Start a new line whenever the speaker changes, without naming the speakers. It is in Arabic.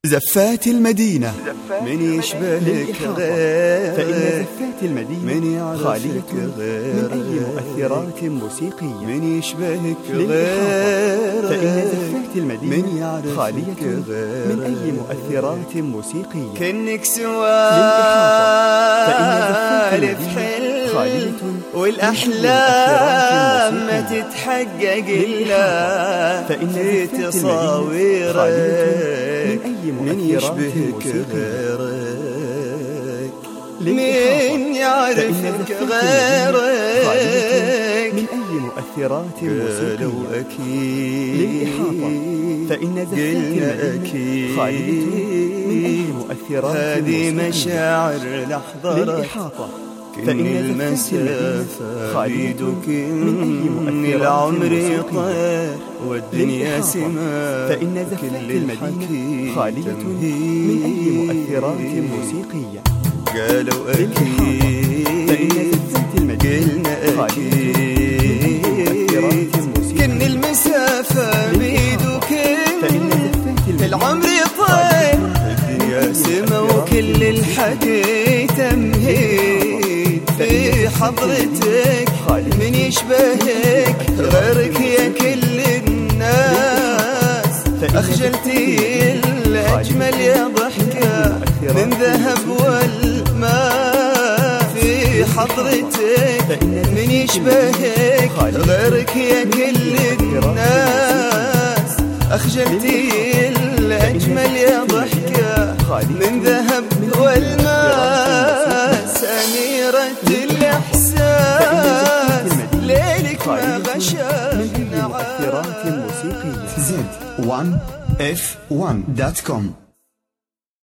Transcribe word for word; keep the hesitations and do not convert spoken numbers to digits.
زفات المدينة من يشبهك غير،
فإن زفات المدينة
من
خالية
غير
من أي مؤثرات موسيقية.
من يشبهك غير،
فإن زفات المدينة
من
خالية
غير
من أي مؤثرات موسيقية.
كأنك سوالف حلم والأحلام ما تتحقق إلا في تصاويرك. من يشبهك غيرك، من يعرفك غيرك،
من أي مؤثرات موسيقية.
لو أكيد
فإن زفات
قلنا
المدينة خالية من أي مؤثرات
هذه
موسيقية.
مشاعر لحظرت
للإحاطة.
فإن المسافة بيدك من
مؤثرات
العمر
موسيقية.
طير والدنيا سما.
فإن زفات المدينة خالية من أي مؤثرات موسيقية.
قالوا أكيد
فإن زفات المدينة
قلنا أكيد كن المسافة بيدك العمر طير الدنيا سما وكل الحكي تمهيد في حضرتك. من يشبهك غيرك يا كل الناس، أخجلتي الأجمل يا ضحكة من ذهب والماء في حضرتك. من يشبهك غيرك يا كل الناس، أخجلتي الأجمل يا ضحكة من ذهب والماء. سميرة الإحساس ليلك ما غشاش
مؤثرات موسيقية. زد وان اف وان دوت كوم